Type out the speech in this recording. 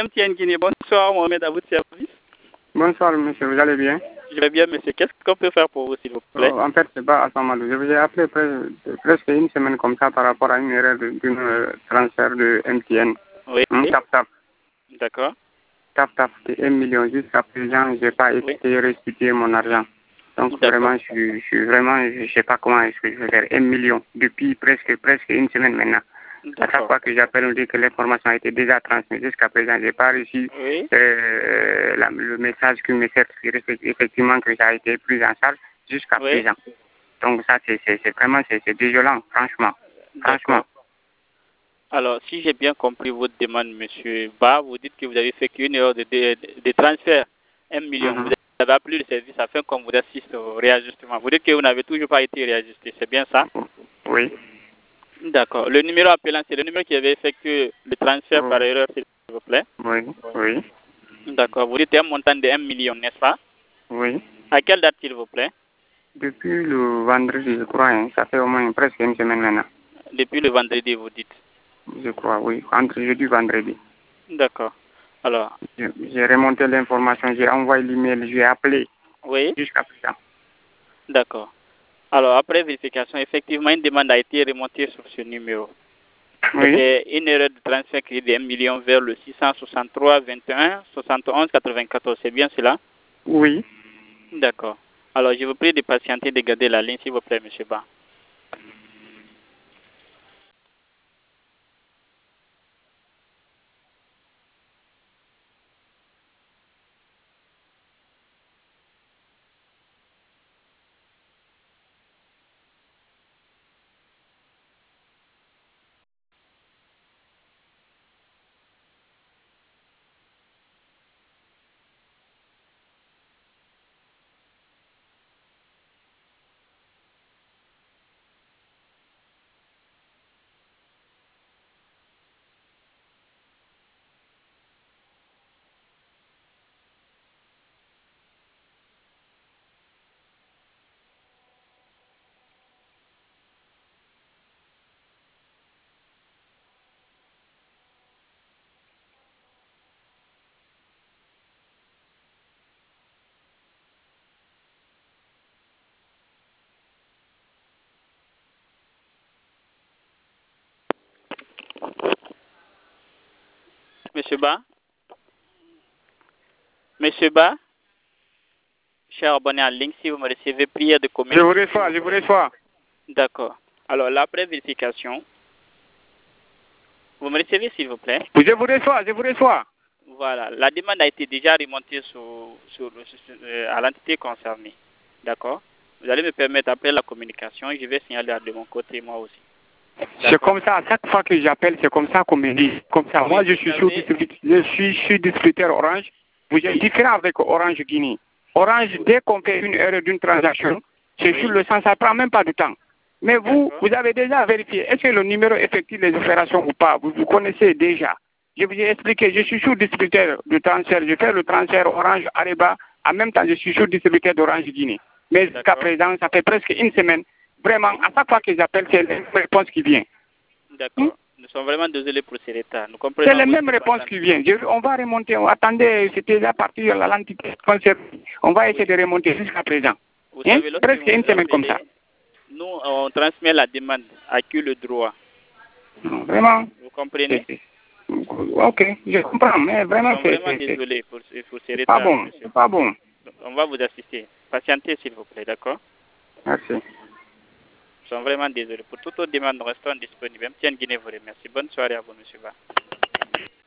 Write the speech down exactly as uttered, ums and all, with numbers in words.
M T N Guinée, bonsoir Mohamed, à votre service. Bonsoir monsieur, vous allez bien? Je vais bien monsieur, qu'est-ce qu'on peut faire pour vous s'il vous plaît? Oh, en fait, c'est pas Assamadou. Je vous ai appelé pre presque une semaine comme ça par rapport à une erreur d'une euh, transfert de M T N. Oui. Hum, tap tap. D'accord. Tap tap, c'est un million. Jusqu'à présent, je n'ai pas Oui. été restituer mon argent. Donc vraiment, je, suis- je suis vraiment, je ne sais pas comment est-ce que je vais faire. Un million depuis presque presque une semaine maintenant. À chaque fois que j'appelle, on dit que l'information a été déjà transmise. Jusqu'à présent, je n'ai pas reçu Oui. euh, la- le message qui me certifie effectivement que ça a été pris en charge jusqu'à Oui. présent. Donc ça, c'est vraiment c'est désolant, franchement. Franchement. Alors, si j'ai bien compris votre demande, monsieur Ba, vous dites que vous avez effectué une erreur de, de, de transfert, un million. Mm-hmm. Vous avez appelé le service afin qu'on vous assiste au réajustement. Vous dites que vous n'avez toujours pas été réajusté, c'est bien ça? Oui. D'accord. Le numéro appelant, c'est le numéro qui avait effectué le transfert Oh. par erreur, s'il vous plaît? Oui, oui. D'accord. Vous dites un montant de un million, n'est-ce pas? Oui. À quelle date, s'il vous plaît? Depuis le vendredi, je crois, hein. Ça fait au moins presque une semaine maintenant. Depuis le vendredi, vous dites? Je crois, oui. Entre jeudi et vendredi. D'accord. Alors. J'ai remonté l'information, j'ai envoyé l'email, j'ai appelé. Oui. Jusqu'à présent. D'accord. Alors, après vérification, effectivement, une demande a été remontée sur ce numéro. Oui. C'est une erreur de transfert crédit de un million vers le six cent soixante-trois vingt et un soixante et onze quatre-vingt-quatorze. C'est bien cela? Oui. D'accord. Alors, je vous prie de patienter, de garder la ligne, s'il vous plaît, monsieur Ba. Monsieur Ba? Monsieur Ba? Cher abonné en ligne, si vous me recevez, prière de communication. Je vous reçois, je vous reçois. D'accord. Alors, l'après vérification, vous me recevez, s'il vous plaît? Je vous reçois, je vous reçois. Voilà. La demande a été déjà remontée sur, sur, sur, euh, à l'entité concernée. D'accord? Vous allez me permettre, après la communication, je vais signaler de mon côté, moi aussi. C'est comme ça, à chaque fois que j'appelle, c'est comme ça qu'on me dit. Comme ça, oui, moi je suis, savez... je suis, je suis distributeur Orange. Vous êtes oui. différent avec Orange Guinée. Orange, dès qu'on fait une erreur d'une transaction, c'est oui. sur le sens, ça ne prend même pas de temps. Mais vous, vous avez déjà vérifié. Est-ce que le numéro effectue les opérations ou pas? Vous vous connaissez déjà. Je vous ai expliqué, je suis sous-distributeur de transfert. Je fais le transfert Orange Areba. En même temps, je suis sous-distributeur d'Orange Guinée. Mais jusqu'à présent, ça fait presque une semaine. Vraiment, à chaque fois que j'appelle, c'est la même réponse qui vient. D'accord. Hmm? Nous sommes vraiment désolés pour ces retards. C'est la même réponse qui vient. Je, on va remonter. Attendez, c'était déjà parti à l'entité concernée. On va essayer oui. de remonter jusqu'à présent. Vous hein? savez, Presque une semaine comme ça. Nous, on transmet la demande à qui le droit. Non, vraiment. Vous comprenez? Ok, je comprends, mais vraiment, c'est... vraiment désolé pour, pour ces retards. Pas bon, c'est pas bon. On va vous assister. Patientez, s'il vous plaît, d'accord? Merci. Nous sommes vraiment désolés. Pour toute autre demande, nous restons disponibles. M T N Guinée vous remercie. Bonne soirée à vous, monsieur Ba.